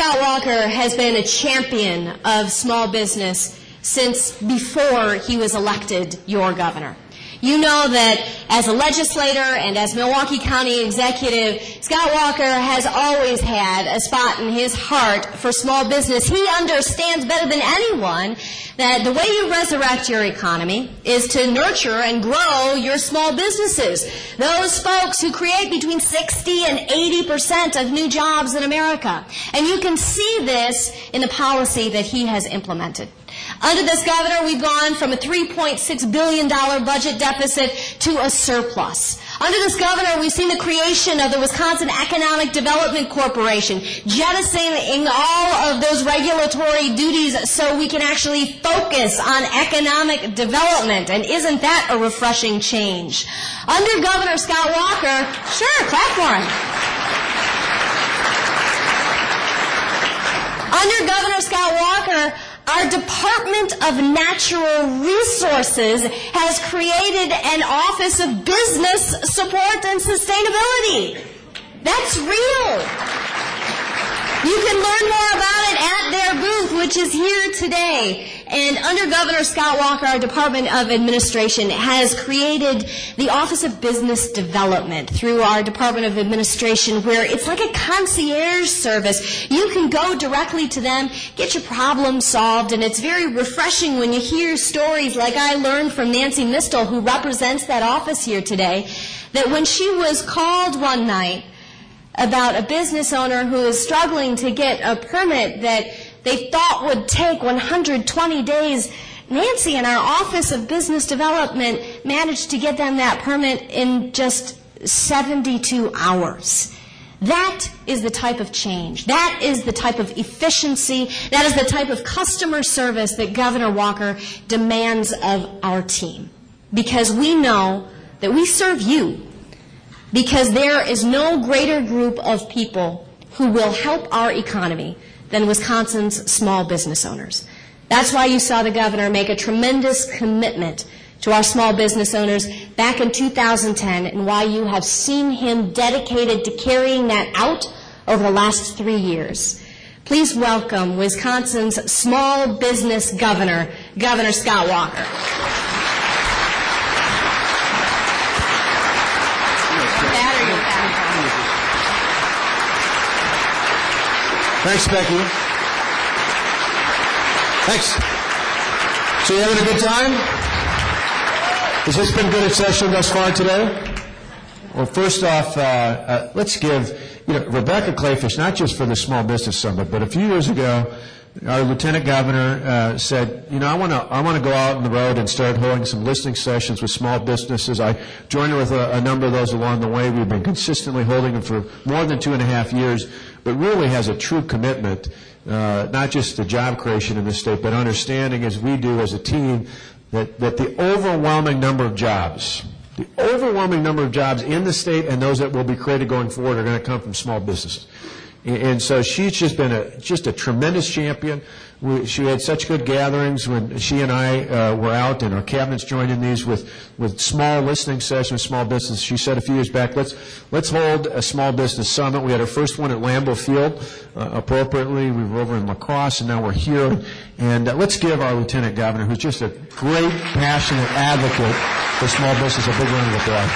Scott Walker has been a champion of small business since before he was elected your governor. You know that as a legislator and as Milwaukee County executive, Scott Walker has always had a spot in his heart for small business. He understands better than anyone that the way you resurrect your economy is to nurture and grow your small businesses. Those folks who create between 60 and 80% of new jobs in America. And you can see this in the policy that he has implemented. Under this governor, we've gone from a $3.6 billion budget deficit to a surplus. Under this governor, we've seen the creation of the Wisconsin Economic Development Corporation, jettisoning all of those regulatory duties so we can actually focus on economic development. And isn't that a refreshing change? Under Governor Scott Walker, sure, clap for him. Under Governor Scott Walker, our Department of Natural Resources has created an Office of Business Support and Sustainability. That's real. You can learn more about it at their booth, which is here today. And under Governor Scott Walker, our Department of Administration has created the Office of Business Development through our Department of Administration, where it's like a concierge service. You can go directly to them, get your problem solved, and it's very refreshing when you hear stories like I learned from Nancy Mistel, who represents that office here today, that when she was called one night about a business owner who is struggling to get a permit that they thought would take 120 days, Nancy and our Office of Business Development managed to get them that permit in just 72 hours. That is the type of change. That is the type of efficiency. That is the type of customer service that Governor Walker demands of our team. Because we know that we serve you. Because there is no greater group of people who will help our economy than Wisconsin's small business owners. That's why you saw the governor make a tremendous commitment to our small business owners back in 2010, and why you have seen him dedicated to carrying that out over the last 3 years. Please welcome Wisconsin's small business governor, Governor Scott Walker. Thanks, Becky. Thanks. So you having a good time? Has this been good at session thus far today? Well, first off, let's give Rebecca Kleefisch, not just for the Small Business Summit, but a few years ago, our Lieutenant Governor said, I want to go out on the road and start holding some listening sessions with small businesses. I joined her with a number of those along the way. We've been consistently holding them for more than 2.5 years, but really has a true commitment, not just to job creation in this state, but understanding, as we do as a team, that the overwhelming number of jobs in the state and those that will be created going forward are going to come from small businesses. And so she's just been a tremendous champion. She had such good gatherings when she and I were out, and our cabinets joined in these with small listening sessions, small business. She said a few years back, let's hold a small business summit. We had our first one at Lambeau Field, appropriately. We were over in La Crosse, and now we're here. And let's give our Lieutenant Governor, who's just a great, passionate advocate for small business, a big round of applause.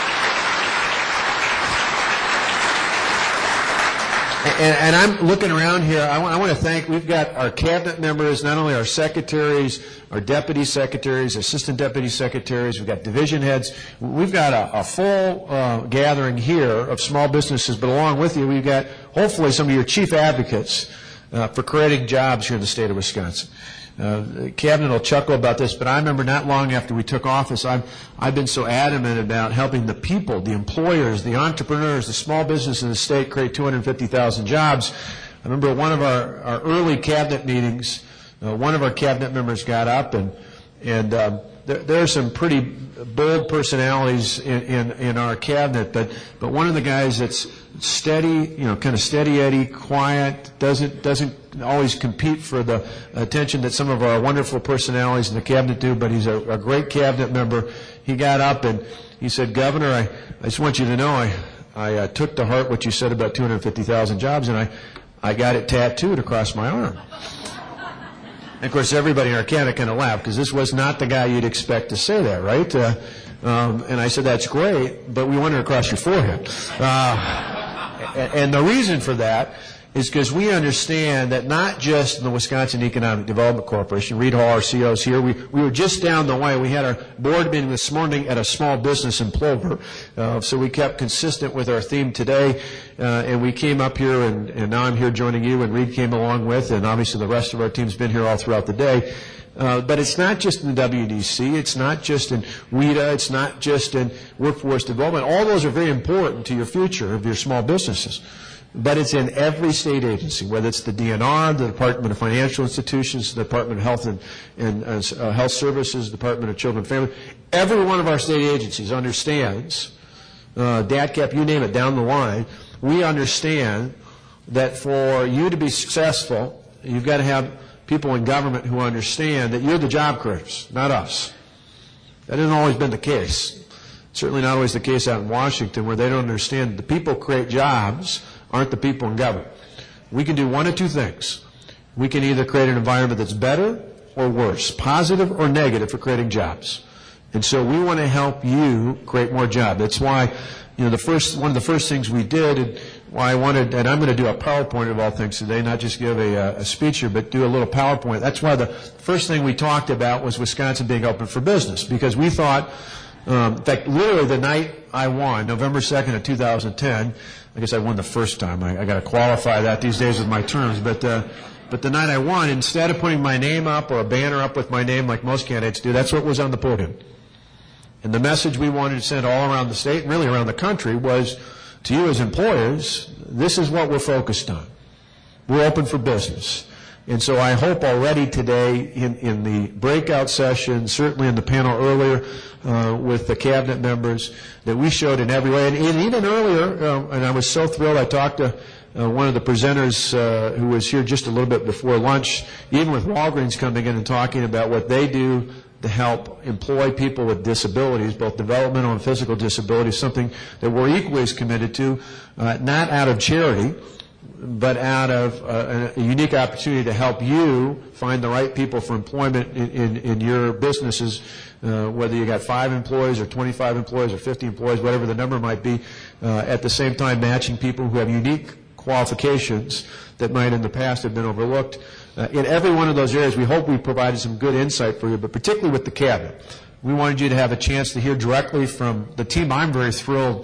And I'm looking around here. I want to thank, we've got our cabinet members, not only our secretaries, our deputy secretaries, assistant deputy secretaries, we've got division heads. We've got a full gathering here of small businesses, but along with you, we've got hopefully some of your chief advocates for creating jobs here in the state of Wisconsin. The cabinet will chuckle about this, but I remember not long after we took office, I've been so adamant about helping the people, the employers, the entrepreneurs, the small business in the state create 250,000 jobs. I remember at one of our early cabinet meetings, one of our cabinet members got up, and there are some pretty bold personalities in our cabinet, but one of the guys that's steady, kind of steady Eddie, quiet, doesn't always compete for the attention that some of our wonderful personalities in the cabinet do, but he's a great cabinet member. He got up and he said, Governor, I just want you to know I took to heart what you said about 250,000 jobs, and I got it tattooed across my arm. And of course, everybody in our Canada kind of laughed because this was not the guy you'd expect to say that, right? And I said, that's great, but we want it across your forehead. And the reason for that is because we understand that not just in the Wisconsin Economic Development Corporation, Reed Hall, our CEO, is here. We were just down the way. We had our board meeting this morning at a small business in Plover. So we kept consistent with our theme today. And we came up here, and now I'm here joining you, and Reed came along with, and obviously the rest of our team's been here all throughout the day. But it's not just in the WDC, it's not just in WIDA, it's not just in workforce development. All those are very important to your future of your small businesses. But it's in every state agency, whether it's the DNR, the Department of Financial Institutions, the Department of Health and Health Services, the Department of Children and Family. Every one of our state agencies understands, DATCAP, you name it, down the line, we understand that for you to be successful, you've got to have people in government who understand that you're the job creators, not us. That hasn't always been the case. Certainly not always the case out in Washington, where they don't understand that the people who create jobs aren't the people in government. We can do one of two things. We can either create an environment that's better or worse, positive or negative for creating jobs. And so we want to help you create more jobs. That's why, one of the first things we did, and why I wanted, and I'm going to do a PowerPoint of all things today, not just give a speech here, but do a little PowerPoint. That's why the first thing we talked about was Wisconsin being open for business, because we thought, in fact, literally the night I won, November 2nd of 2010, I guess I won the first time. I got to qualify that these days with my terms. But the night I won, instead of putting my name up or a banner up with my name like most candidates do, that's what was on the podium. And the message we wanted to send all around the state and really around the country was to you as employers, this is what we're focused on. We're open for business. And so I hope already today in the breakout session, certainly in the panel earlier with the cabinet members, that we showed in every way. And even earlier, and I was so thrilled, I talked to one of the presenters who was here just a little bit before lunch, even with Walgreens coming in and talking about what they do to help employ people with disabilities, both developmental and physical disabilities, something that we're equally as committed to, not out of charity, but out of a unique opportunity to help you find the right people for employment in your businesses, whether you got 5 employees or 25 employees or 50 employees, whatever the number might be, at the same time matching people who have unique qualifications that might in the past have been overlooked. In every one of those areas, we hope we provided some good insight for you, but particularly with the cabinet. We wanted you to have a chance to hear directly from the team I'm very thrilled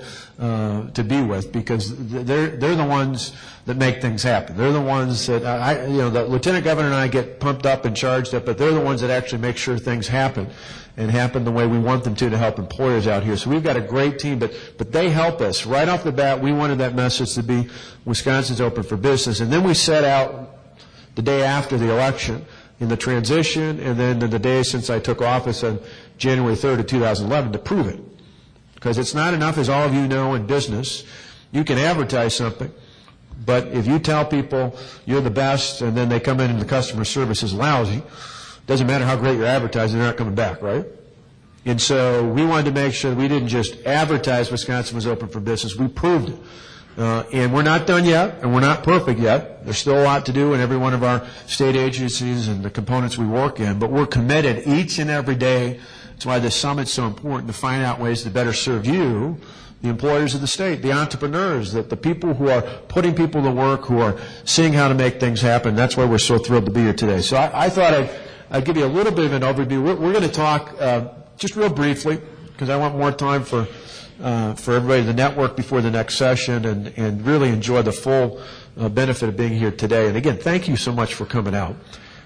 to be with, because they're the ones that make things happen. They're the ones that, the Lieutenant Governor and I get pumped up and charged up, but they're the ones that actually make sure things happen and happen the way we want them to help employers out here. So we've got a great team, but they help us. Right off the bat, we wanted that message to be Wisconsin's open for business. And then we set out the day after the election in the transition, and then the day since I took office on January 3rd of 2011 to prove it. Because it's not enough, as all of you know in business, you can advertise something, but if you tell people you're the best and then they come in and the customer service is lousy, it doesn't matter how great your advertising, they're not coming back, right? And so we wanted to make sure that we didn't just advertise Wisconsin was open for business, we proved it. And we're not done yet, and we're not perfect yet. There's still a lot to do in every one of our state agencies and the components we work in, but we're committed each and every day. That's why this summit's so important, to find out ways to better serve you, the employers of the state, the entrepreneurs, the people who are putting people to work, who are seeing how to make things happen. That's why we're so thrilled to be here today. So I thought I'd give you a little bit of an overview. We're going to talk just real briefly, because I want more time for everybody to network before the next session and really enjoy the full benefit of being here today. And again, thank you so much for coming out.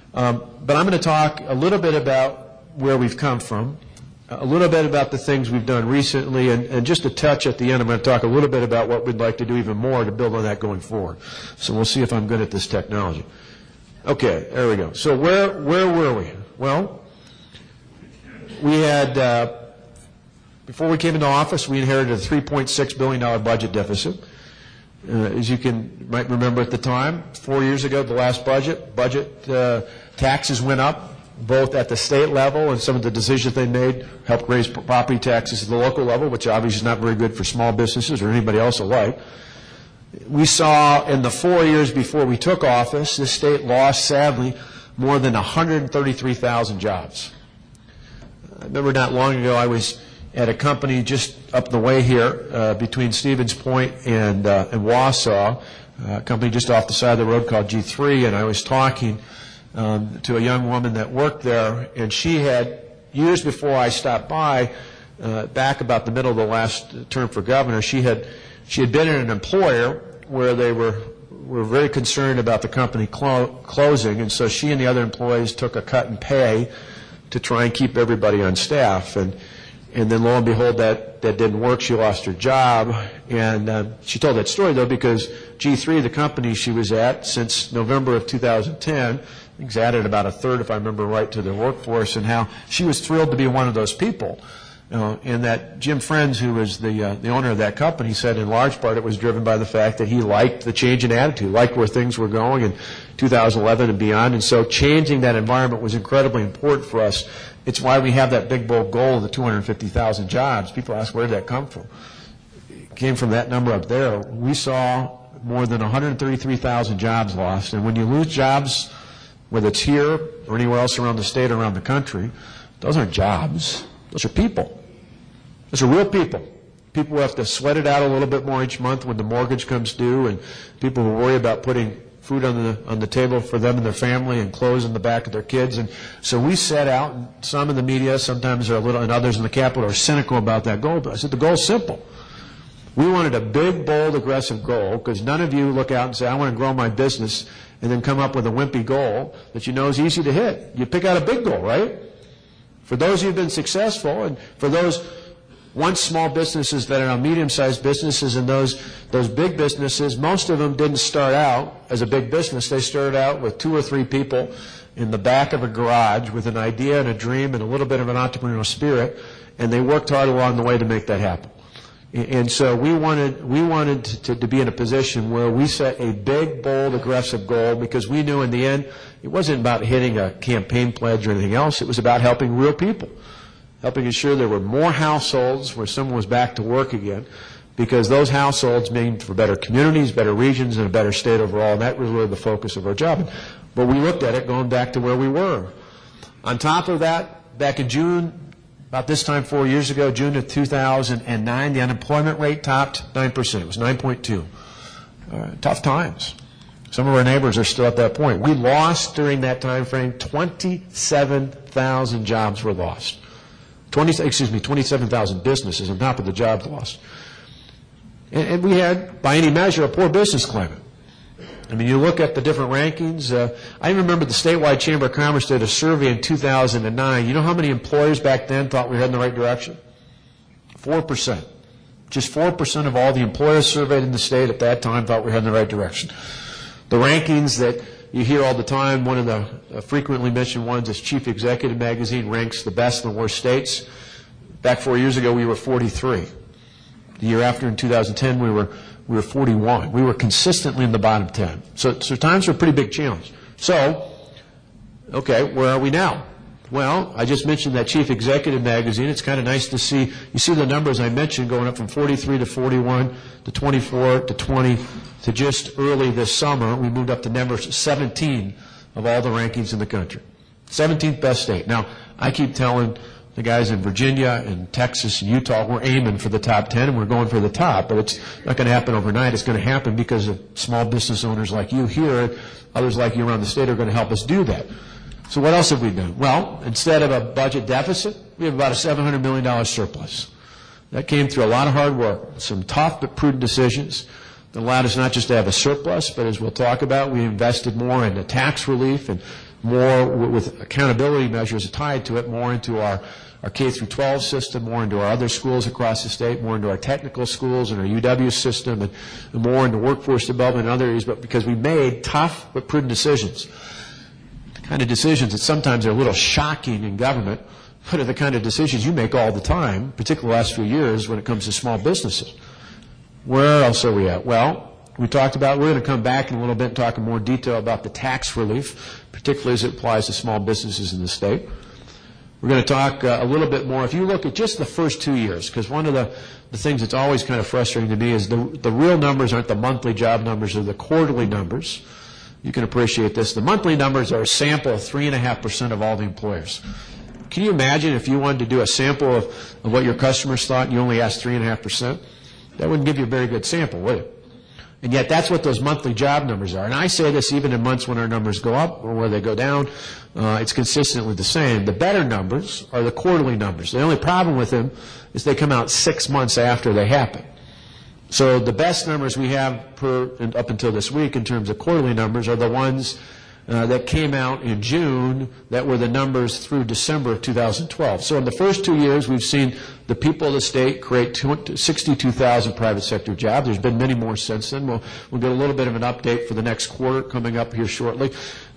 But I'm going to talk a little bit about where we've come from, a little bit about the things we've done recently, and just a touch at the end, I'm going to talk a little bit about what we'd like to do even more to build on that going forward. So we'll see if I'm good at this technology. Okay, there we go. So where were we? Well, we had, before we came into office, we inherited a $3.6 billion budget deficit. As you might remember at the time, 4 years ago, the last budget taxes went up, both at the state level, and some of the decisions they made helped raise property taxes at the local level, which obviously is not very good for small businesses or anybody else alike. We saw in the 4 years before we took office, this state lost, sadly, more than 133,000 jobs. I remember not long ago I was at a company just up the way here between Stevens Point and Wausau, a company just off the side of the road called G3, and I was talking to a young woman that worked there, and she had, years before I stopped by, back about the middle of the last term for governor, she had been in an employer where they were very concerned about the company closing, and so she and the other employees took a cut in pay to try and keep everybody on staff. And then lo and behold, that didn't work. She lost her job. And she told that story, though, because G3, the company she was at since November of 2010, has added about a third, if I remember right, to their workforce, and how she was thrilled to be one of those people. And that Jim Friends, who was the owner of that company, said in large part it was driven by the fact that he liked the change in attitude, liked where things were going in 2011 and beyond. And so changing that environment was incredibly important for us. It's why we have that big, bold goal of the 250,000 jobs. People ask, where did that come from? It came from that number up there. We saw more than 133,000 jobs lost. And when you lose jobs, whether it's here or anywhere else around the state or around the country, those aren't jobs. Those are people. Those are real people. People who have to sweat it out a little bit more each month when the mortgage comes due, and people who worry about putting food on the table for them and their family and clothes in the back of their kids. And so we set out, and some in the media sometimes are a little, and others in the Capitol are cynical about that goal. But I said the goal's simple. We wanted a big, bold, aggressive goal, because none of you look out and say, I want to grow my business, and then come up with a wimpy goal that you know is easy to hit. You pick out a big goal, right? For those who have been successful, and for those once small businesses that are now medium-sized businesses, and those big businesses, most of them didn't start out as a big business. They started out with 2 or 3 people in the back of a garage with an idea and a dream and a little bit of an entrepreneurial spirit, and they worked hard along the way to make that happen. And so we wanted to be in a position where we set a big, bold, aggressive goal, because we knew in the end it wasn't about hitting a campaign pledge or anything else. It was about helping real people, helping ensure there were more households where someone was back to work again, because those households mean for better communities, better regions, and a better state overall, and that was really the focus of our job. But we looked at it going back to where we were. On top of that, back in June, about this time 4 years ago, June of 2009, the unemployment rate topped 9%. It was 9.2. Tough times. Some of our neighbors are still at that point. We lost during that time frame 27,000 jobs were lost. 27,000 businesses on top of the jobs lost. And we had, by any measure, a poor business climate. I mean, you look at the different rankings. I remember the statewide Chamber of Commerce did a survey in 2009. You know how many employers back then thought we were heading in the right direction? 4%. Just 4% of all the employers surveyed in the state at that time thought we were heading in the right direction. The rankings that you hear all the time, one of the frequently mentioned ones is Chief Executive Magazine ranks the best and worst states. Back 4 years ago, we were 43. The year after, in 2010, we were 41. We were consistently in the bottom 10. So times were a pretty big challenge. So, okay, where are we now? Well, I just mentioned that Chief Executive Magazine. It's kind of nice to see. You see the numbers I mentioned going up from 43 to 41 to 24 to 20 to just early this summer. We moved up to number 17 of all the rankings in the country. 17th best state. Now, I keep telling the guys in Virginia and Texas and Utah, we're aiming for the top 10 and we're going for the top, but it's not going to happen overnight. It's going to happen because of small business owners like you here, others like you around the state are going to help us do that. So what else have we done? Well, instead of a budget deficit, we have about a $700 million surplus. That came through a lot of hard work, some tough but prudent decisions that allowed us not just to have a surplus, but as we'll talk about, we invested more into tax relief and more with accountability measures tied to it, more into our K-12 system, more into our other schools across the state, more into our technical schools and our UW system, and more into workforce development and other areas, but because we made tough but prudent decisions. The kind of decisions that sometimes are a little shocking in government, but are the kind of decisions you make all the time, particularly the last few years when it comes to small businesses. Where else are we at? Well, we talked about, we're going to come back in a little bit and talk in more detail about the tax relief, particularly as it applies to small businesses in the state. We're going to talk a little bit more. If you look at just the first 2 years, because one of the things that's always kind of frustrating to me is the real numbers aren't the monthly job numbers, they're the quarterly numbers. You can appreciate this. The monthly numbers are a sample of 3.5% of all the employers. Can you imagine if you wanted to do a sample of what your customers thought and you only asked 3.5%? That wouldn't give you a very good sample, would it? And yet that's what those monthly job numbers are. And I say this even in months when our numbers go up or where they go down. It's consistently the same. The better numbers are the quarterly numbers. The only problem with them is they come out 6 months after they happen. So the best numbers we have up until this week in terms of quarterly numbers are the ones that came out in June that were the numbers through December of 2012. So in the first 2 years, we've seen the people of the state create 62,000 private sector jobs. There's been many more since then. We'll get a little bit of an update for the next quarter coming up here shortly.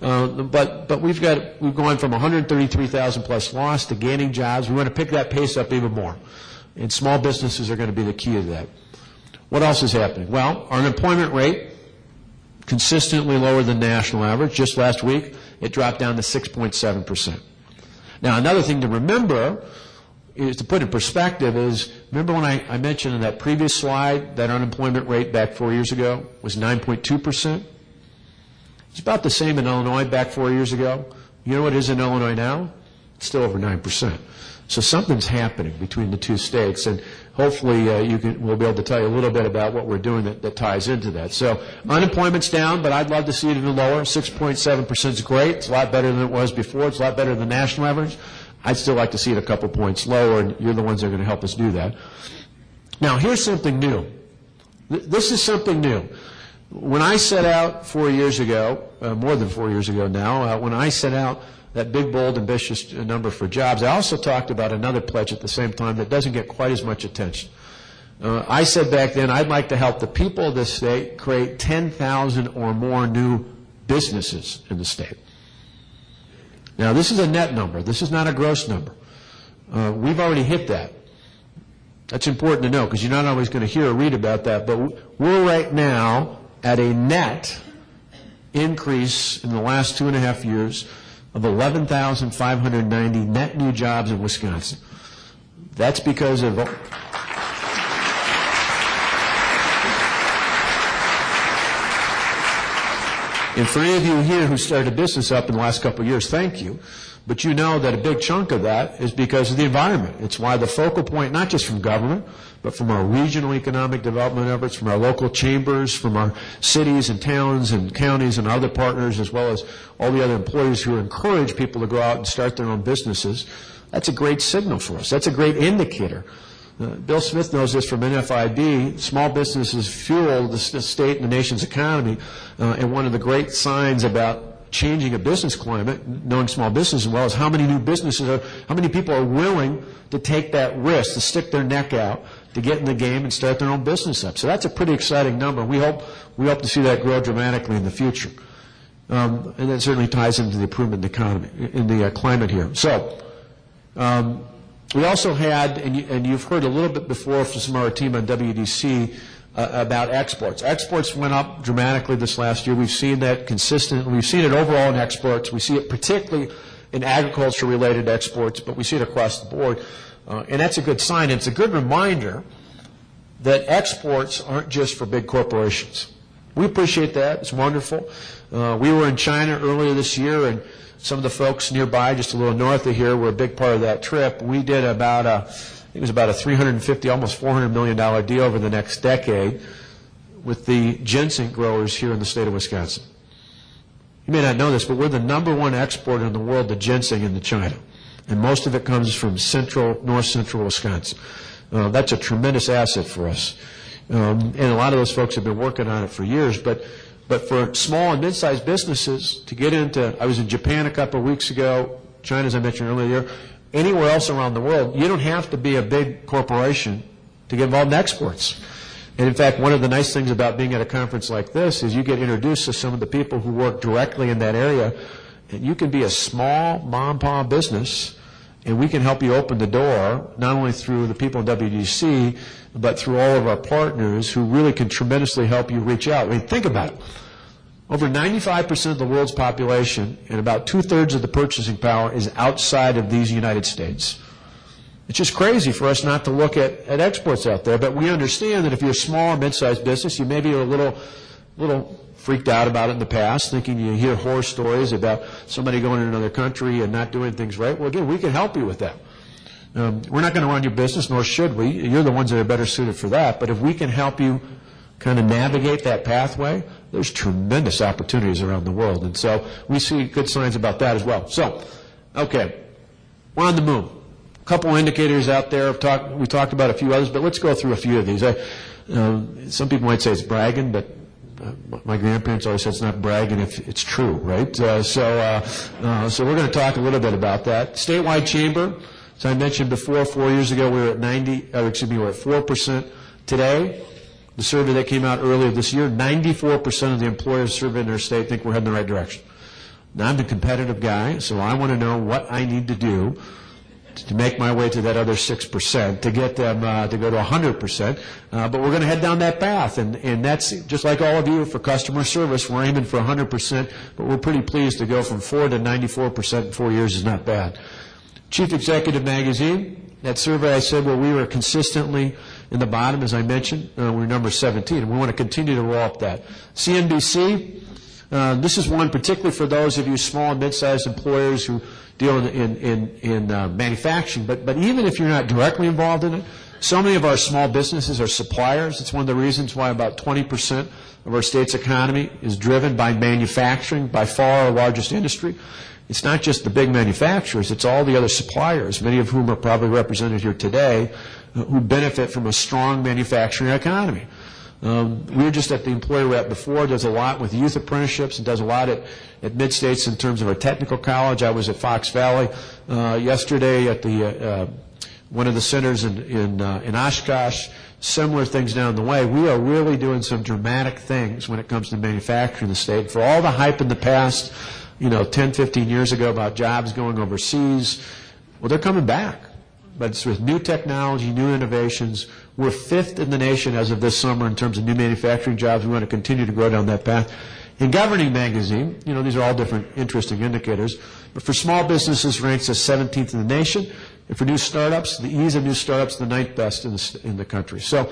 But we've gone from 133,000 plus lost to gaining jobs. We want to pick that pace up even more. And small businesses are going to be the key to that. What else is happening? Well, our unemployment rate, consistently lower than national average. Just last week, it dropped down to 6.7%. Now, another thing to remember is, to put in perspective, is remember when I mentioned in that previous slide that unemployment rate back 4 years ago was 9.2%? It's about the same in Illinois back 4 years ago. You know what it is in Illinois now? It's still over 9%. So something's happening between the two states, and hopefully we'll be able to tell you a little bit about what we're doing that ties into that. So unemployment's down, but I'd love to see it even lower. 6.7% is great. It's a lot better than it was before. It's a lot better than the national average. I'd still like to see it a couple points lower, and you're the ones that are going to help us do that. Now, here's something new. This is something new. When I set out 4 years ago, more than 4 years ago now, when I set out that big, bold, ambitious number for jobs, I also talked about another pledge at the same time that doesn't get quite as much attention. I said back then I'd like to help the people of this state create 10,000 or more new businesses in the state. Now, this is a net number. This is not a gross number. We've already hit that. That's important to know because you're not always going to hear or read about that, but we're right now at a net increase in the last 2.5 years of 11,590 net new jobs in Wisconsin. That's because of... And for any of you here who started a business up in the last couple of years, thank you. But you know that a big chunk of that is because of the environment. It's why the focal point, not just from government, but from our regional economic development efforts, from our local chambers, from our cities and towns and counties and other partners, as well as all the other employees who encourage people to go out and start their own businesses. That's a great signal for us. That's a great indicator. Bill Smith knows this from NFIB. Small businesses fuel the state and the nation's economy. And one of the great signs about changing a business climate, knowing small business as well, is how many new businesses are, how many people are willing to take that risk, to stick their neck out, to get in the game and start their own business up. So that's a pretty exciting number. We hope to see that grow dramatically in the future. And that certainly ties into the improvement in the economy, in the climate here. So, we also had, and you've heard a little bit before from some of our team on WDC about exports. Exports went up dramatically this last year. We've seen that consistently. We've seen it overall in exports. We see it particularly in agriculture-related exports, but we see it across the board. And that's a good sign. It's a good reminder that exports aren't just for big corporations. We appreciate that. It's wonderful. We were in China earlier this year, and some of the folks nearby, just a little north of here, were a big part of that trip. We did about a $350, almost $400 million deal over the next decade with the ginseng growers here in the state of Wisconsin. You may not know this, but we're the #1 exporter in the world of ginseng into China. And most of it comes from north central Wisconsin. That's a tremendous asset for us. And a lot of those folks have been working on it for years, but for small and mid-sized businesses to get into, I was in Japan a couple of weeks ago, China, as I mentioned earlier, anywhere else around the world, you don't have to be a big corporation to get involved in exports. And in fact, one of the nice things about being at a conference like this is you get introduced to some of the people who work directly in that area, and you can be a small mom-and-pop business, and we can help you open the door, not only through the people in WDC, but through all of our partners who really can tremendously help you reach out. I mean, think about it. Over 95% of the world's population and about 2/3 of the purchasing power is outside of these United States. It's just crazy for us not to look at exports out there, but we understand that if you're a small or mid-sized business, you maybe are a little freaked out about it in the past, thinking you hear horror stories about somebody going in another country and not doing things right. Well, again, we can help you with that. We're not going to run your business, nor should we. You're the ones that are better suited for that. But if we can help you kind of navigate that pathway, there's tremendous opportunities around the world. And so we see good signs about that as well. So, okay, we're on the move. A couple indicators out there. We talked about a few others, but let's go through a few of these. Some people might say it's bragging, but my grandparents always said it's not bragging if it's true, right? So we're going to talk a little bit about that. Statewide chamber, as I mentioned before, 4 years ago we were at 4%. Today, the survey that came out earlier this year, 94% of the employers surveyed in our state think we're heading in the right direction. Now, I'm a competitive guy, so I want to know what I need to do to make my way to that other 6%, to get them to go to 100%. But we're going to head down that path, and that's just like all of you for customer service. We're aiming for 100%, but we're pretty pleased to go from 4 to 94% in 4 years is not bad. Chief Executive Magazine, that survey I said, well, we were consistently in the bottom, as I mentioned. We're number 17, and we want to continue to roll up that. CNBC, this is one particularly for those of you small and mid-sized employers who deal in manufacturing, but even if you're not directly involved in it, so many of our small businesses are suppliers. It's one of the reasons why about 20% of our state's economy is driven by manufacturing, by far our largest industry. It's not just the big manufacturers, it's all the other suppliers, many of whom are probably represented here today, who benefit from a strong manufacturing economy. We were just at the employer rep before, does a lot with youth apprenticeships and does a lot at mid-states in terms of our technical college. I was at Fox Valley yesterday at the one of the centers in Oshkosh. Similar things down the way. We are really doing some dramatic things when it comes to manufacturing in the state. For all the hype in the past, 10, 15 years ago about jobs going overseas, well, they're coming back. But it's with new technology, new innovations. We're 5th in the nation as of this summer in terms of new manufacturing jobs. We want to continue to grow down that path. In Governing Magazine, these are all different interesting indicators, but for small businesses ranks as 17th in the nation, and for new startups, the ease of new startups, the 9th best in the country. So,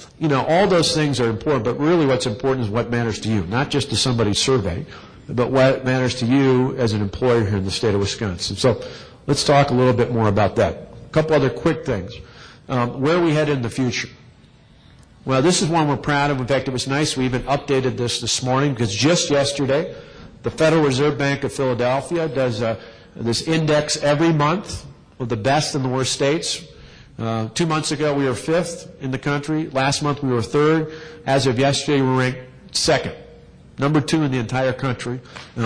all those things are important, but really what's important is what matters to you, not just to somebody's survey, but what matters to you as an employer here in the state of Wisconsin. So let's talk a little bit more about that. A couple other quick things. Where are we headed in the future? Well, this is one we're proud of. In fact, it was nice. We even updated this morning because just yesterday, the Federal Reserve Bank of Philadelphia does this index every month of the best and the worst states. 2 months ago, we were 5th in the country. Last month, we were 3rd. As of yesterday, we ranked 2nd. Number 2 in the entire country.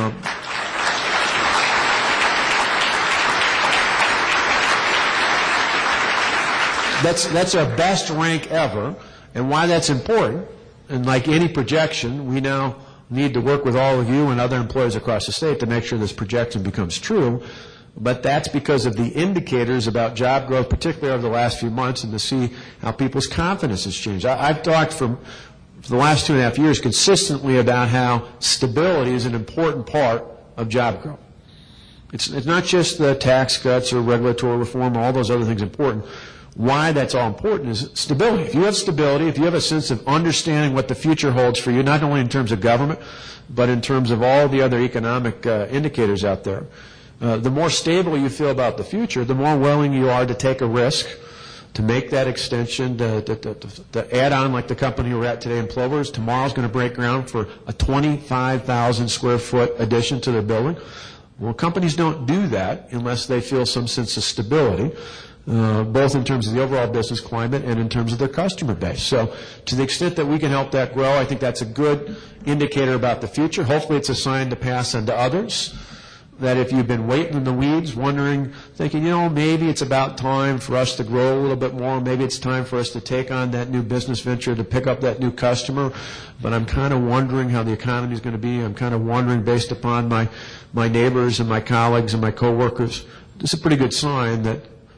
That's our best rank ever, and why that's important, and like any projection, we now need to work with all of you and other employers across the state to make sure this projection becomes true, but that's because of the indicators about job growth, particularly over the last few months, and to see how people's confidence has changed. I've talked for the last 2.5 years consistently about how stability is an important part of job growth. It's not just the tax cuts or regulatory reform or all those other things important. Why that's all important is stability. If you have stability, if you have a sense of understanding what the future holds for you, not only in terms of government, but in terms of all the other economic indicators out there, the more stable you feel about the future, the more willing you are to take a risk, to make that extension, to add on like the company we're at today in Plovers. Tomorrow's going to break ground for a 25,000 square foot addition to their building. Well, companies don't do that unless they feel some sense of stability. Both in terms of the overall business climate and in terms of their customer base. So to the extent that we can help that grow, I think that's a good indicator about the future. Hopefully it's a sign to pass on to others, that if you've been waiting in the weeds, wondering, thinking, maybe it's about time for us to grow a little bit more, maybe it's time for us to take on that new business venture, to pick up that new customer, but I'm kind of wondering how the economy is going to be. I'm kind of wondering based upon my neighbors and my colleagues and my coworkers. This is a pretty good sign that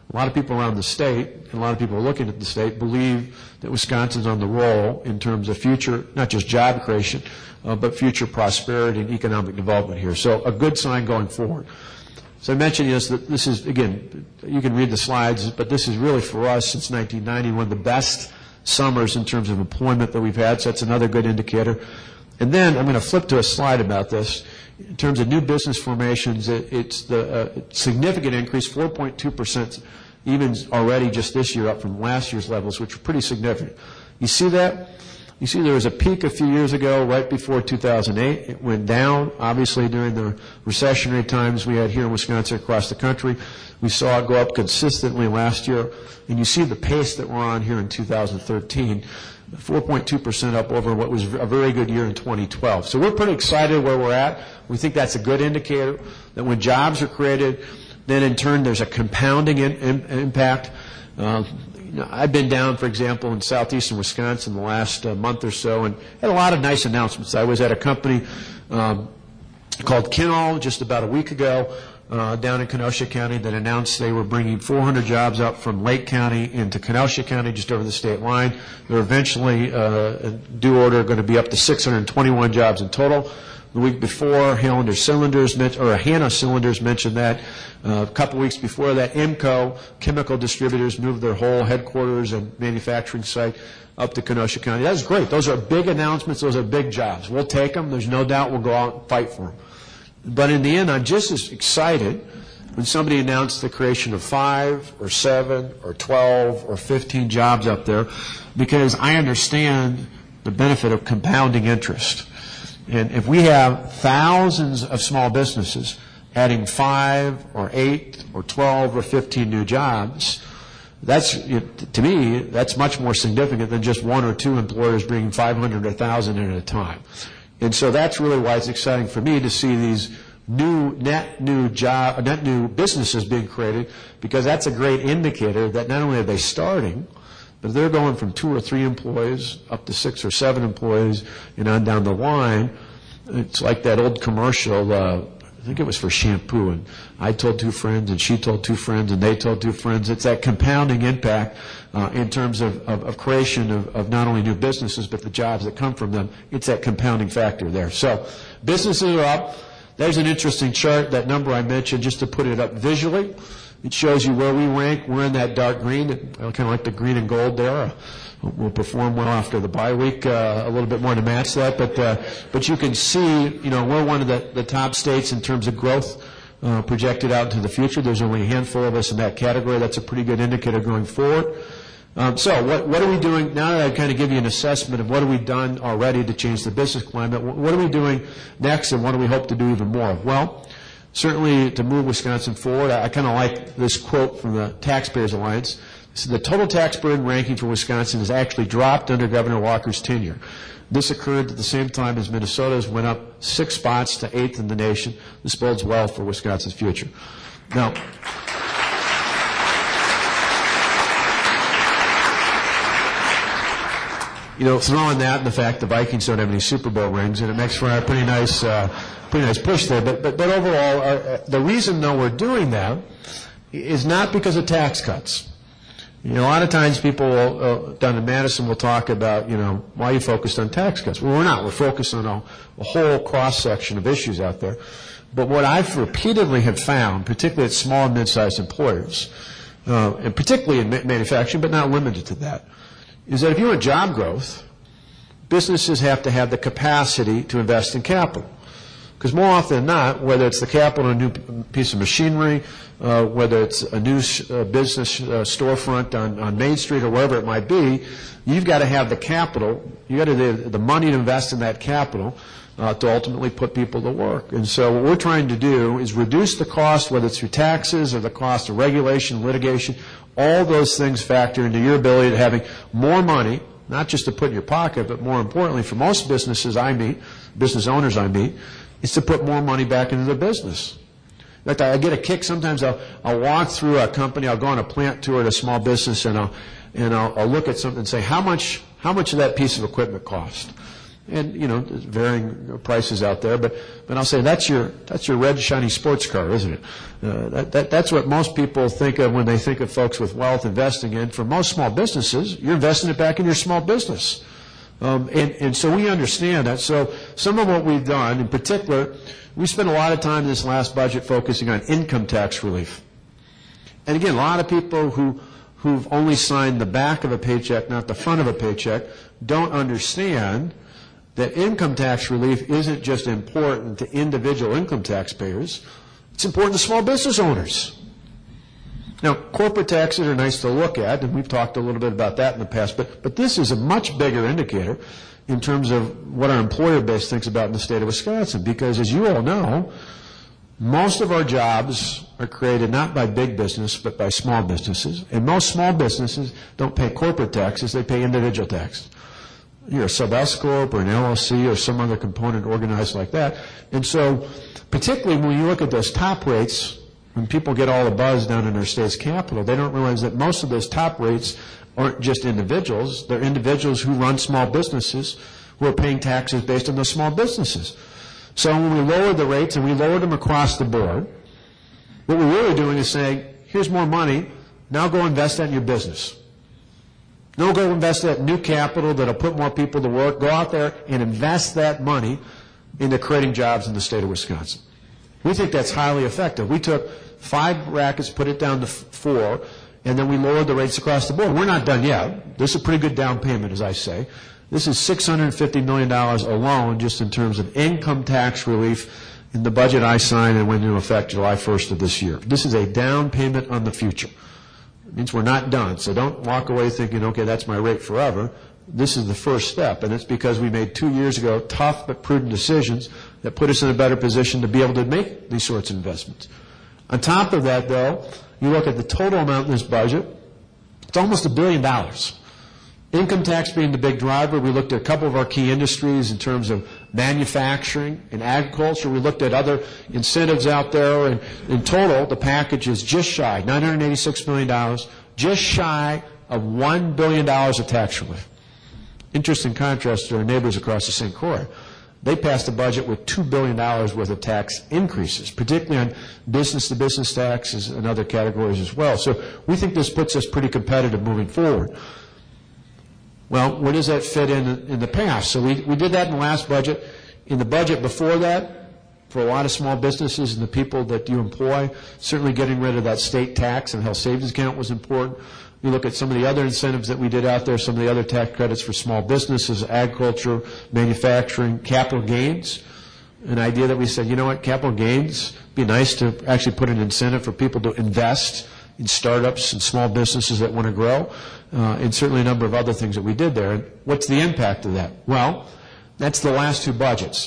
A lot of people around the state, and a lot of people looking at the state, believe that Wisconsin's on the roll in terms of future, not just job creation, but future prosperity and economic development here. So a good sign going forward. So I mentioned that this is, again, you can read the slides, but this is really for us since 1990 one of the best summers in terms of employment that we've had, so that's another good indicator. And then I'm going to flip to a slide about this. In terms of new business formations, it's the significant increase, 4.2%, even already just this year up from last year's levels, which are pretty significant. You see that? You see there was a peak a few years ago, right before 2008. It went down, obviously, during the recessionary times we had here in Wisconsin across the country. We saw it go up consistently last year. And you see the pace that we're on here in 2013. 4.2% up over what was a very good year in 2012. So we're pretty excited where we're at. We think that's a good indicator that when jobs are created, then in turn there's a compounding impact. I've been down, for example, in southeastern Wisconsin the last month or so and had a lot of nice announcements. I was at a company called Kinall just about a week ago down in Kenosha County that announced they were bringing 400 jobs up from Lake County into Kenosha County just over the state line. They're eventually, due order, going to be up to 621 jobs in total. The week before, Hanna Cylinders mentioned that. A couple weeks before that, IMCO, chemical distributors, moved their whole headquarters and manufacturing site up to Kenosha County. That's great. Those are big announcements. Those are big jobs. We'll take them. There's no doubt we'll go out and fight for them. But in the end, I'm just as excited when somebody announced the creation of 5 or 7 or 12 or 15 jobs up there, because I understand the benefit of compounding interest. And if we have thousands of small businesses adding 5 or 8 or 12 or 15 new jobs, that's, to me, that's much more significant than just 1 or 2 employers bringing 500 or 1,000 in at a time. And so that's really why it's exciting for me to see these net new businesses being created, because that's a great indicator that not only are they starting, but they're going from 2 or 3 employees up to 6 or 7 employees and on down the line. It's like that old commercial, I think it was for shampoo, and I told 2 friends and she told 2 friends and they told 2 friends. It's that compounding impact in terms of creation of not only new businesses but the jobs that come from them. It's that compounding factor there. So businesses are up. There's an interesting chart, that number I mentioned, just to put it up visually. It shows you where we rank. We're in that dark green, kind of like the green and gold there. We'll perform well after the bye week, a little bit more to match that. But you can see, we're one of the top states in terms of growth projected out into the future. There's only a handful of us in that category. That's a pretty good indicator going forward. So what are we doing now that I've kind of given you an assessment of what have we done already to change the business climate? What are we doing next, and what do we hope to do even more of? Well, certainly to move Wisconsin forward, I kind of like this quote from the Taxpayers Alliance. So the total tax burden ranking for Wisconsin has actually dropped under Governor Walker's tenure. This occurred at the same time as Minnesota's went up 6 spots to 8th in the nation. This bodes well for Wisconsin's future. Now, throwing that and the fact the Vikings don't have any Super Bowl rings, and it makes for a pretty nice push there. But overall, the reason, though, we're doing that is not because of tax cuts. A lot of times people down in Madison will talk about, why are you focused on tax cuts? Well, we're not. We're focused on a whole cross-section of issues out there. But what I've repeatedly have found, particularly at small and mid-sized employers, and particularly in manufacturing, but not limited to that, is that if you want job growth, businesses have to have the capacity to invest in capital. Because more often than not, whether it's the capital in a new piece of machinery, whether it's a new business storefront on Main Street or wherever it might be, you've got to have the capital, you've got to have the money to invest in that capital to ultimately put people to work. And so what we're trying to do is reduce the cost, whether it's through taxes or the cost of regulation, litigation. All those things factor into your ability to having more money, not just to put in your pocket, but more importantly, for most businesses I meet, business owners I meet, is to put more money back into their business. In fact, I get a kick. Sometimes I'll walk through a company, I'll go on a plant tour at a small business, and I'll look at something and say, how much of that piece of equipment cost? And, varying prices out there, but I'll say that's your red, shiny sports car, isn't it? That's what most people think of when they think of folks with wealth investing in. For most small businesses, you're investing it back in your small business. And so we understand that. So some of what we've done, in particular, we spent a lot of time in this last budget focusing on income tax relief. And again, a lot of people who've only signed the back of a paycheck, not the front of a paycheck, don't understand that income tax relief isn't just important to individual income taxpayers, it's important to small business owners. Now, corporate taxes are nice to look at, and we've talked a little bit about that in the past, but this is a much bigger indicator in terms of what our employer base thinks about in the state of Wisconsin, because as you all know, most of our jobs are created not by big business, but by small businesses, and most small businesses don't pay corporate taxes, they pay individual taxes. You're a sub-S corp or an LLC or some other component organized like that. And so, particularly when you look at those top rates, when people get all the buzz down in our state's capital, they don't realize that most of those top rates aren't just individuals. They're individuals who run small businesses who are paying taxes based on those small businesses. So when we lowered the rates, and we lowered them across the board, what we're really doing is saying, here's more money, now go invest that in your business. No, go invest that new capital that'll put more people to work. Go out there and invest that money into creating jobs in the state of Wisconsin. We think that's highly effective. We took 5 brackets, put it down to 4, and then we lowered the rates across the board. We're not done yet. This is a pretty good down payment, as I say. This is $650 million alone just in terms of income tax relief in the budget I signed and went into effect July 1st of this year. This is a down payment on the future. It means we're not done. So don't walk away thinking, okay, that's my rate forever. This is the first step, and it's because we made 2 years ago tough but prudent decisions that put us in a better position to be able to make these sorts of investments. On top of that, though, you look at the total amount in this budget, it's almost $1 billion. Income tax being the big driver. We looked at a couple of our key industries in terms of manufacturing and agriculture. We looked at other incentives out there, and in total, the package is just shy, $986 million, just shy of $1 billion of tax relief. Interesting contrast to our neighbors across the St. Croix. They passed a budget with $2 billion worth of tax increases, particularly on business-to-business taxes and other categories as well. So we think this puts us pretty competitive moving forward. Well, where does that fit in the past? So we did that in the last budget. In the budget before that, for a lot of small businesses and the people that you employ, certainly getting rid of that state tax and health savings account was important. We look at some of the other incentives that we did out there, some of the other tax credits for small businesses, agriculture, manufacturing, capital gains. An idea that we said, you know what, capital gains, be nice to actually put an incentive for people to invest in startups and small businesses that want to grow, and certainly a number of other things that we did there. And what's the impact of that? Well, that's the last 2 budgets.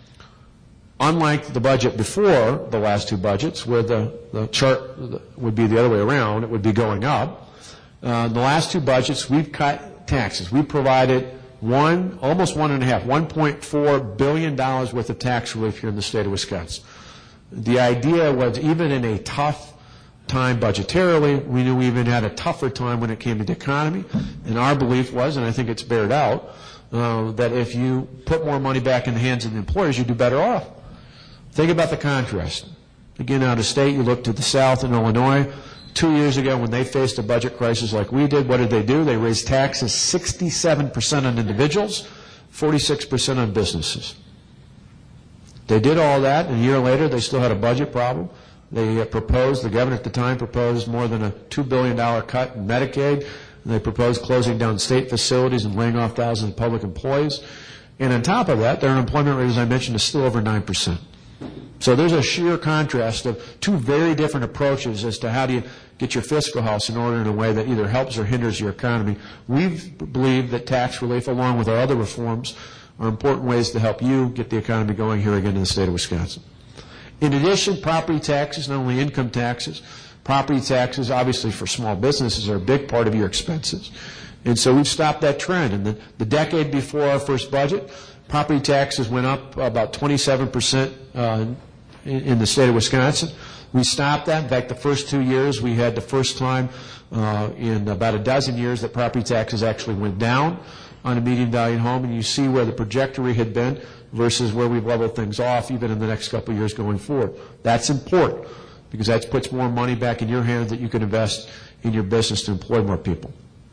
Unlike the budget before the last 2 budgets, where the chart would be the other way around, it would be going up. The last 2 budgets, we've cut taxes. We provided almost $1.4 billion worth of tax relief here in the state of Wisconsin. The idea was, even in a tough time budgetarily, we knew we even had a tougher time when it came to the economy, and our belief was, and I think it's bared out, that if you put more money back in the hands of the employers, you do better off. Think about the contrast. Again, out of state, you look to the South in Illinois. 2 years ago, when they faced a budget crisis like we did, what did they do? They raised taxes 67% on individuals, 46% on businesses. They did all that, and a year later, they still had a budget problem. They proposed, the governor at the time proposed more than a $2 billion cut in Medicaid, and they proposed closing down state facilities and laying off thousands of public employees. And on top of that, their unemployment rate, as I mentioned, is still over 9%. So there's a sheer contrast of 2 very different approaches as to how do you get your fiscal house in order in a way that either helps or hinders your economy. We believe that tax relief, along with our other reforms, are important ways to help you get the economy going here again in the state of Wisconsin. In addition, property taxes, not only income taxes, property taxes, obviously for small businesses, are a big part of your expenses. And so we've stopped that trend. In the decade before our first budget, property taxes went up about 27% in the state of Wisconsin. We stopped that. In fact, the first 2 years, we had the first time in about a dozen years that property taxes actually went down on a median value home, and you see where the trajectory had been versus where we've leveled things off even in the next couple of years going forward. That's important because that puts more money back in your hands that you can invest in your business to employ more people.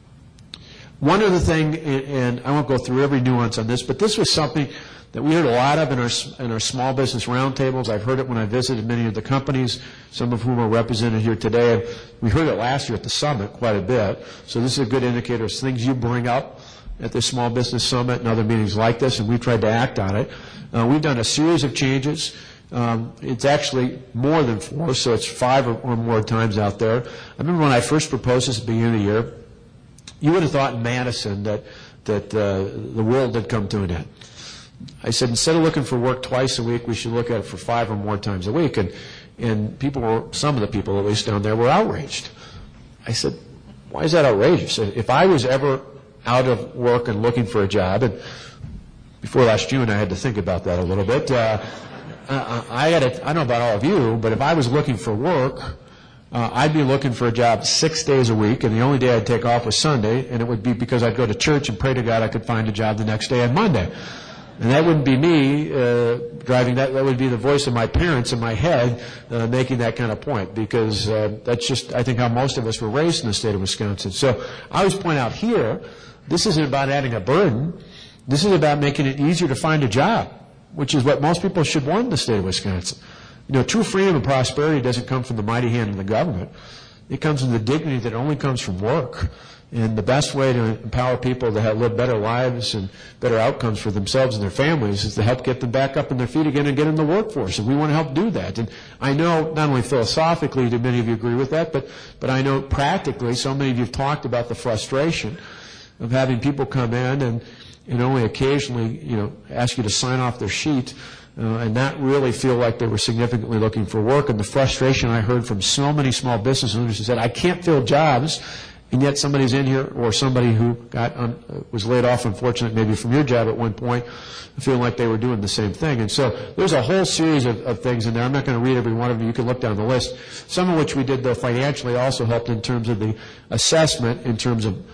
One other thing, and I won't go through every nuance on this, but this was something that we heard a lot of in our small business roundtables. I've heard it when I visited many of the companies, some of whom are represented here today. We heard it last year at the summit quite a bit. So this is a good indicator of things you bring up at the Small Business Summit and other meetings like this, and we've tried to act on it. We've done a series of changes. It's actually more than 4, so it's 5 or more times out there. I remember when I first proposed this at the beginning of the year, you would have thought in Madison that the world had come to an end. I said, instead of looking for work twice a week, we should look at it for 5 or more times a week. And people were, some of the people at least down there, were outraged. I said, why is that outrageous? If I was ever out of work and looking for a job, and before last June I had to think about that a little bit, I don't know about all of you, but if I was looking for work, I'd be looking for a job 6 days a week, and the only day I'd take off was Sunday, and it would be because I'd go to church and pray to God I could find a job the next day on Monday. And that wouldn't be me driving that. That would be the voice of my parents in my head making that kind of point, because that's just, I think, how most of us were raised in the state of Wisconsin. So I always point out here, this isn't about adding a burden. This is about making it easier to find a job, which is what most people should want in the state of Wisconsin. You know, true freedom and prosperity doesn't come from the mighty hand of the government. It comes from the dignity that only comes from work. And the best way to empower people to live better lives and better outcomes for themselves and their families is to help get them back up on their feet again and get in the workforce. And we want to help do that. And I know not only philosophically do many of you agree with that, but I know practically so many of you have talked about the frustration of having people come in and only occasionally, ask you to sign off their sheet and not really feel like they were significantly looking for work. And the frustration I heard from so many small business owners who said, I can't fill jobs. And yet somebody's in here, or somebody who was laid off, unfortunately, maybe from your job at one point, feeling like they were doing the same thing. And so there's a whole series of things in there. I'm not going to read every one of them. You can look down the list. Some of which we did, though, financially also helped in terms of the assessment, in terms of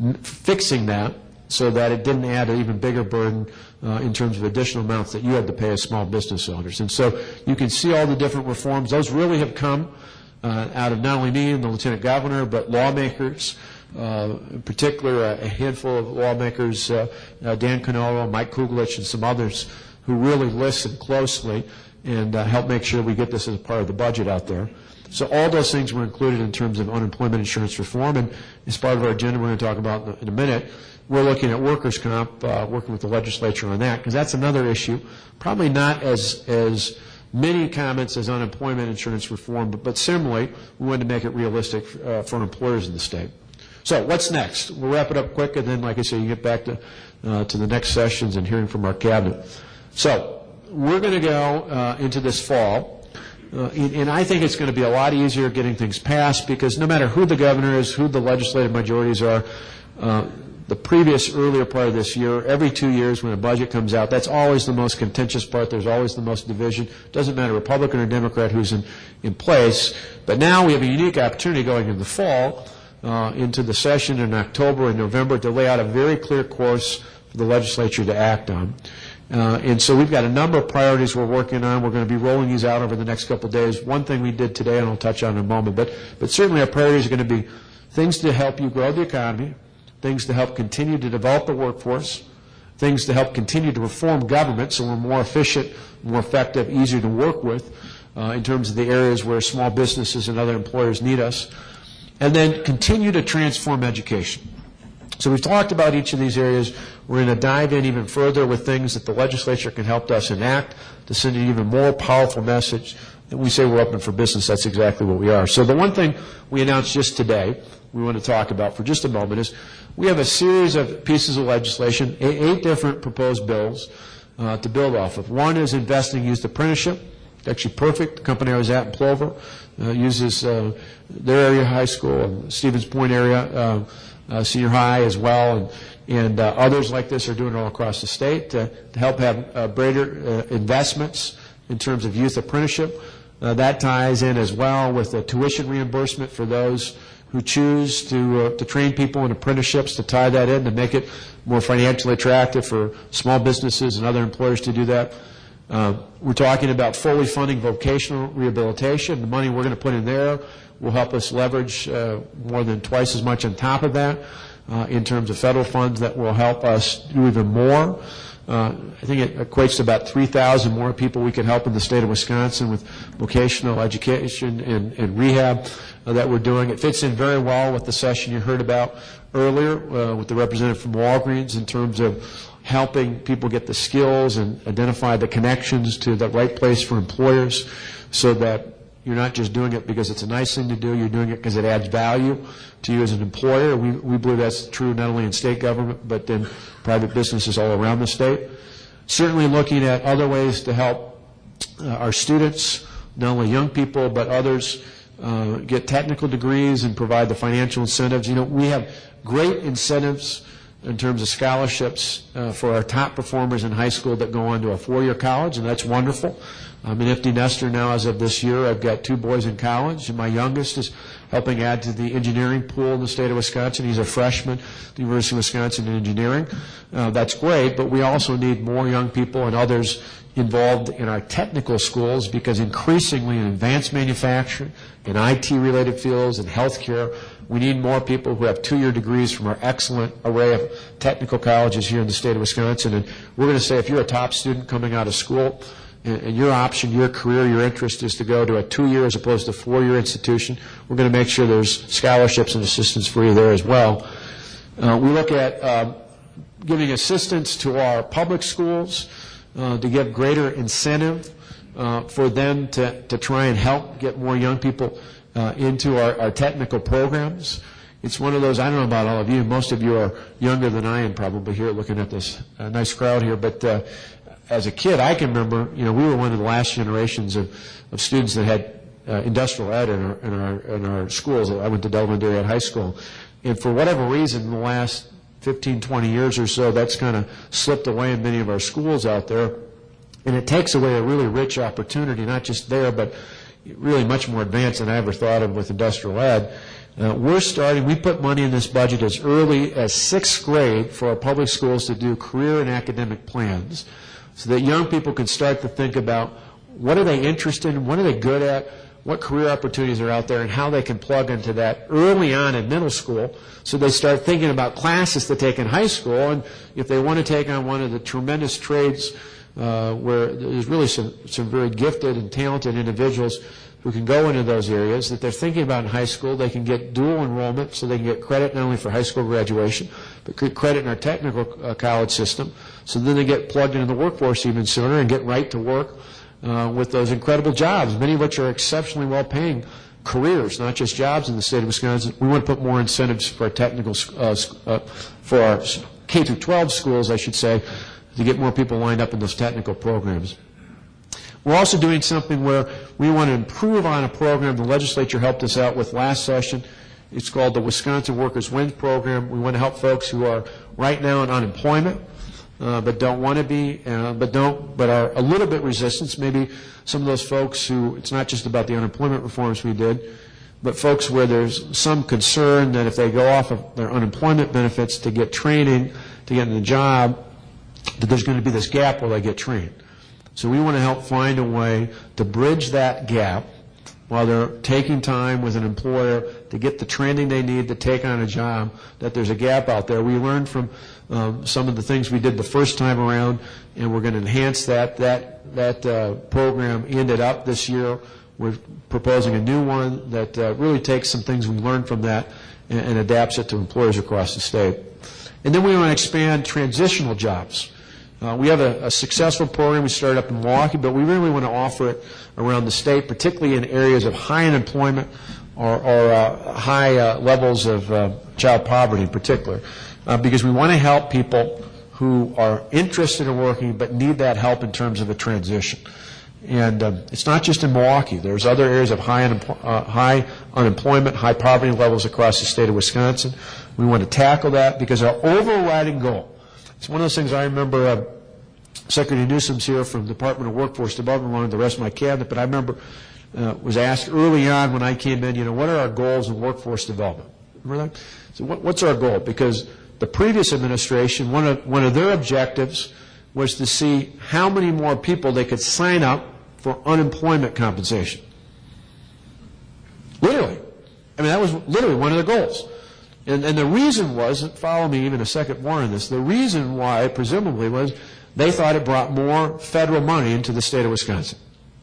fixing that so that it didn't add an even bigger burden in terms of additional amounts that you had to pay as small business owners. And so you can see all the different reforms. Those really have come out of not only me and the Lieutenant Governor, but lawmakers, in particular a handful of lawmakers, Dan Canolo, Mike Kugelich, and some others who really listen closely and help make sure we get this as a part of the budget out there. So all those things were included in terms of unemployment insurance reform, and as part of our agenda we're going to talk about in a minute, we're looking at workers' comp, working with the legislature on that, because that's another issue, probably not as many comments as unemployment insurance reform, but similarly, we wanted to make it realistic for employers in the state. So what's next? We'll wrap it up quick, and then, like I say, you get back to the next sessions and hearing from our cabinet. So we're going to go into this fall, and I think it's going to be a lot easier getting things passed, because no matter who the governor is, who the legislative majorities are, the previous earlier part of this year, every 2 years when a budget comes out, that's always the most contentious part. There's always the most division. It doesn't matter Republican or Democrat who's in place. But now we have a unique opportunity going into the fall, into the session in October and November, to lay out a very clear course for the legislature to act on. And so we've got a number of priorities we're working on. We're going to be rolling these out over the next couple of days. One thing we did today, and I'll touch on in a moment, but certainly our priorities are going to be things to help you grow the economy, things to help continue to develop the workforce, things to help continue to reform government so we're more efficient, more effective, easier to work with in terms of the areas where small businesses and other employers need us, and then continue to transform education. So we've talked about each of these areas. We're going to dive in even further with things that the legislature can help us enact to send an even more powerful message. And we say we're open for business. That's exactly what we are. So the one thing we announced just today we want to talk about for just a moment is we have a series of pieces of legislation, 8 different proposed bills to build off of. One is investing youth apprenticeship. It's actually perfect. The company I was at in Plover uses their area high school and Stevens Point area senior high as well, and others like this are doing it all across the state to help have greater investments in terms of youth apprenticeship. That ties in as well with the tuition reimbursement for those who choose to train people in apprenticeships, to tie that in, to make it more financially attractive for small businesses and other employers to do that. We're talking about fully funding vocational rehabilitation. The money we're going to put in there will help us leverage more than twice as much on top of that in terms of federal funds that will help us do even more. I think it equates to about 3,000 more people we can help in the state of Wisconsin with vocational education and rehab that we're doing. It fits in very well with the session you heard about earlier with the representative from Walgreens in terms of helping people get the skills and identify the connections to the right place for employers so that you're not just doing it because it's a nice thing to do, you're doing it because it adds value to you as an employer. We believe that's true not only in state government but in private businesses all around the state. Certainly looking at other ways to help our students, not only young people but others, get technical degrees and provide the financial incentives. You know, we have great incentives in terms of scholarships for our top performers in high school that go on to a four-year college, and that's wonderful. I'm an empty nester now as of this year. I've got two boys in college, and my youngest is helping add to the engineering pool in the state of Wisconsin. He's a freshman at the University of Wisconsin in engineering. That's great, but we also need more young people and others involved in our technical schools because increasingly in advanced manufacturing, in IT-related fields, in healthcare, we need more people who have two-year degrees from our excellent array of technical colleges here in the state of Wisconsin. And we're going to say if you're a top student coming out of school and your option, your career, your interest is to go to a two-year as opposed to four-year institution, we're going to make sure there's scholarships and assistance for you there as well. We look at giving assistance to our public schools to give greater incentive for them to try and help get more young people into our technical programs. It's one of those, I don't know about all of you, most of you are younger than I am probably here looking at this nice crowd here, but as a kid I can remember, you know, we were one of the last generations of students that had industrial ed in our schools. I went to Delaware Area High School, and for whatever reason in the last 15, 20 years or so, that's kind of slipped away in many of our schools out there, and it takes away a really rich opportunity, not just there, but really much more advanced than I ever thought of with industrial ed. We put money in this budget as early as sixth grade for our public schools to do career and academic plans so that young people can start to think about what are they interested in, what are they good at, what career opportunities are out there, and how they can plug into that early on in middle school so they start thinking about classes to take in high school. And if they want to take on one of the tremendous trades where there's really some very gifted and talented individuals who can go into those areas that they're thinking about in high school, they can get dual enrollment so they can get credit not only for high school graduation, but get credit in our technical college system, so then they get plugged into the workforce even sooner and get right to work with those incredible jobs, many of which are exceptionally well-paying careers, not just jobs in the state of Wisconsin. We want to put more incentives for our technical, for our K through 12 schools, I should say, to get more people lined up in those technical programs. We're also doing something where we want to improve on a program the legislature helped us out with last session. It's called the Wisconsin Workers Wins Program. We want to help folks who are right now in unemployment, but don't want to be, but are a little bit resistant. Maybe some of those folks who, it's not just about the unemployment reforms we did, but folks where there's some concern that if they go off of their unemployment benefits to get training, to get in a job, that there's going to be this gap where they get trained. So we want to help find a way to bridge that gap while they're taking time with an employer to get the training they need to take on a job, that there's a gap out there. We learned from some of the things we did the first time around, and we're going to enhance that. That program ended up this year. We're proposing a new one that really takes some things we learned from that and adapts it to employers across the state. And then we want to expand transitional jobs. We have a successful program we started up in Milwaukee, but we really want to offer it around the state, particularly in areas of high unemployment or high levels of child poverty in particular, because we want to help people who are interested in working but need that help in terms of a transition. And it's not just in Milwaukee. There's other areas of high unemployment, high poverty levels across the state of Wisconsin. We want to tackle that because our overriding goal, it's one of those things I remember Secretary Newsom's here from the Department of Workforce Development along with the rest of my cabinet, but I remember was asked early on when I came in, what are our goals in workforce development? Remember that? So what's our goal? Because the previous administration, one of their objectives was to see how many more people they could sign up for unemployment compensation. Literally. I mean, that was literally one of the goals. And the reason was, follow me even a second more on this, the reason why, presumably, was they thought it brought more federal money into the state of Wisconsin.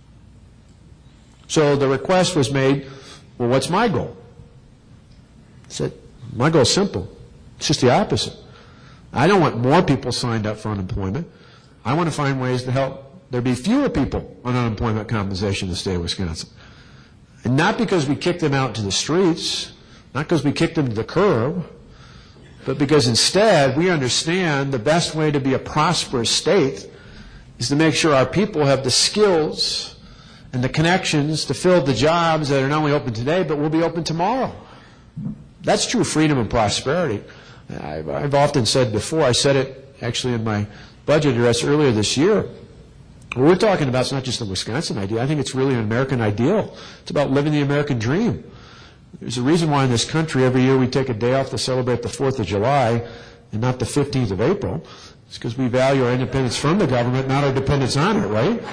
So the request was made, well, what's my goal? I said, my goal is simple. It's just the opposite. I don't want more people signed up for unemployment. I want to find ways to help there be fewer people on unemployment compensation in the state of Wisconsin. And not because we kicked them out to the streets, not because we kicked them to the curb, but because instead we understand the best way to be a prosperous state is to make sure our people have the skills and the connections to fill the jobs that are not only open today, but will be open tomorrow. That's true freedom and prosperity. I've often said before, I said it actually in my budget address earlier this year, what we're talking about is not just a Wisconsin idea. I think it's really an American ideal. It's about living the American dream. There's a reason why in this country every year we take a day off to celebrate the 4th of July and not the 15th of April. It's because we value our independence from the government, not our dependence on it, right?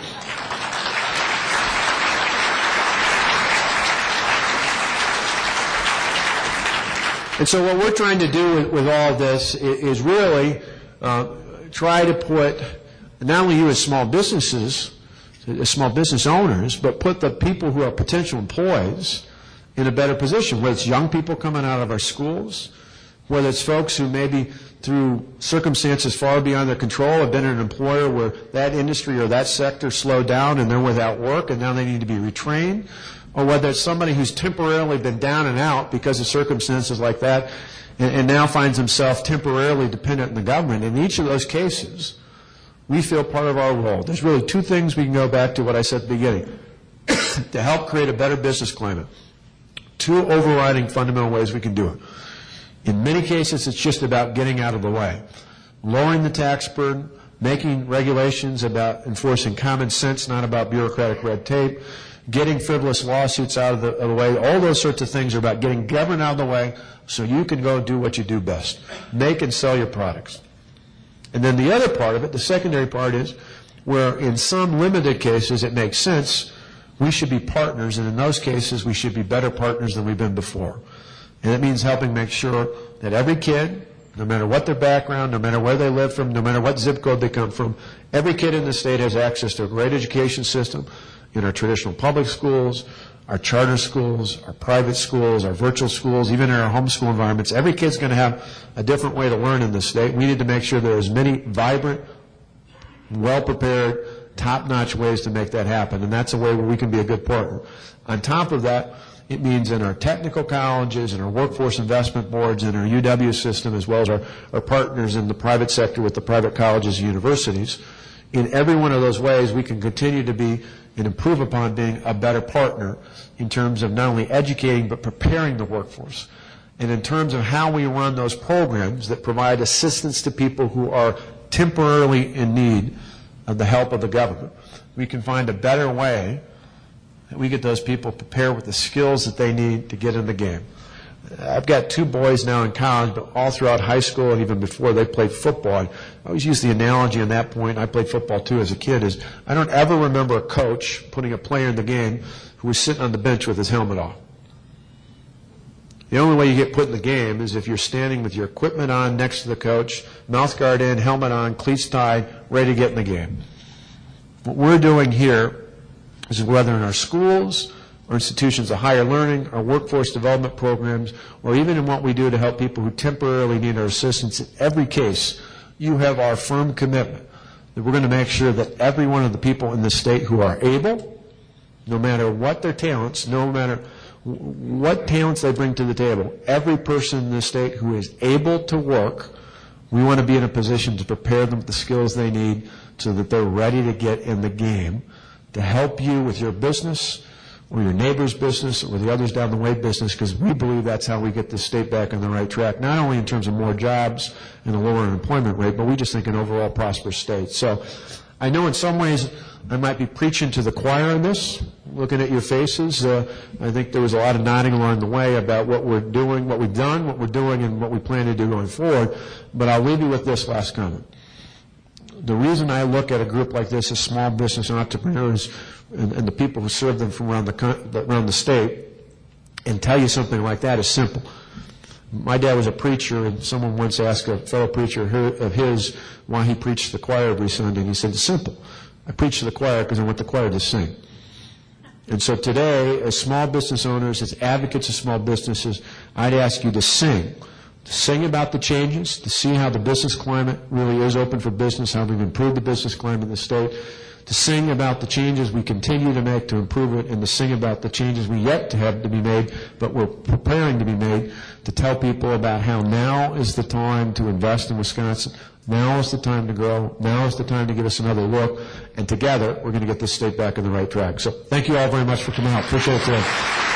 And so what we're trying to do with all of this is really try to put not only you as small businesses, as small business owners, but put the people who are potential employees in a better position, whether it's young people coming out of our schools, whether it's folks who maybe through circumstances far beyond their control have been in an employer where that industry or that sector slowed down and they're without work and now they need to be retrained, or whether it's somebody who's temporarily been down and out because of circumstances like that and now finds himself temporarily dependent on the government. In each of those cases, we feel part of our role. There's really two things we can go back to what I said at the beginning. To help create a better business climate. Two overriding fundamental ways we can do it. In many cases, it's just about getting out of the way. Lowering the tax burden, making regulations about enforcing common sense, not about bureaucratic red tape, getting frivolous lawsuits out of the way. All those sorts of things are about getting government out of the way so you can go do what you do best. Make and sell your products. And then the other part of it, the secondary part is where in some limited cases it makes sense, we should be partners, and in those cases we should be better partners than we've been before. And it means helping make sure that every kid, no matter what their background, no matter where they live from, no matter what zip code they come from, every kid in the state has access to a great education system in our traditional public schools, our charter schools, our private schools, our virtual schools, even in our homeschool environments. Every kid's going to have a different way to learn in this state. We need to make sure there are as many vibrant, well-prepared, top-notch ways to make that happen, and that's a way where we can be a good partner. On top of that, it means in our technical colleges and our workforce investment boards and our UW system, as well as our partners in the private sector with the private colleges and universities, in every one of those ways we can continue to be and improve upon being a better partner in terms of not only educating but preparing the workforce, and in terms of how we run those programs that provide assistance to people who are temporarily in need of the help of the government. We can find a better way that we get those people prepared with the skills that they need to get in the game. I've got two boys now in college, but all throughout high school and even before, they played football. I always use the analogy on that point, I played football too as a kid, is I don't ever remember a coach putting a player in the game who was sitting on the bench with his helmet off. The only way you get put in the game is if you're standing with your equipment on next to the coach, mouth guard in, helmet on, cleats tied, ready to get in the game. What we're doing here is whether in our schools or institutions of higher learning, our workforce development programs, or even in what we do to help people who temporarily need our assistance, in every case, you have our firm commitment that we're going to make sure that every one of the people in the state who are able, no matter what their talents, no matter what talents they bring to the table, every person in the state who is able to work, we want to be in a position to prepare them with the skills they need so that they're ready to get in the game to help you with your business or your neighbor's business or the others down the way business, because we believe that's how we get this state back on the right track, not only in terms of more jobs and a lower unemployment rate, but we just think an overall prosperous state. So I know in some ways I might be preaching to the choir in this, looking at your faces. I think there was a lot of nodding along the way about what we're doing, what we've done, what we're doing, and what we plan to do going forward. But I'll leave you with this last comment. The reason I look at a group like this as small business entrepreneurs and the people who serve them from around the state and tell you something like that is simple. My dad was a preacher, and someone once asked a fellow preacher of his why he preached to the choir every Sunday, and he said, it's simple. I preach to the choir because I want the choir to sing. And so today, as small business owners, as advocates of small businesses, I'd ask you to sing about the changes, to see how the business climate really is open for business, how we've improved the business climate in the state, to sing about the changes we continue to make to improve it, and to sing about the changes we yet to have to be made, but we're preparing to be made, to tell people about how now is the time to invest in Wisconsin, now is the time to grow, now is the time to give us another look, and together we're going to get this state back on the right track. So thank you all very much for coming out. Appreciate it today.